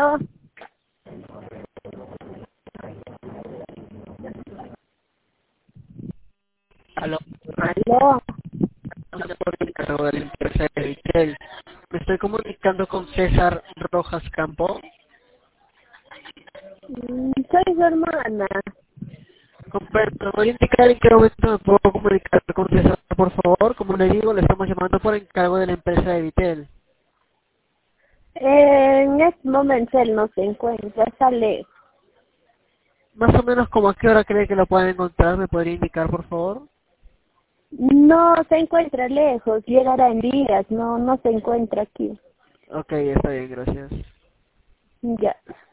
Aló. Aló, Aló. por el cargo de la empresa de Vitel. Me estoy comunicando con César Rojas Campo. Soy su hermana. Comprendo. Voy a indicar en qué momento me puedo comunicar con César, por favor. Como le digo, le estamos llamando por encargo de la empresa de Vitel. En este momento él no se encuentra, sale. Más o menos, como a qué hora cree que lo pueden encontrar, ¿me podría indicar, por favor? No se encuentra lejos, llegará en días, no se encuentra aquí. Ok, está bien, gracias. Ya.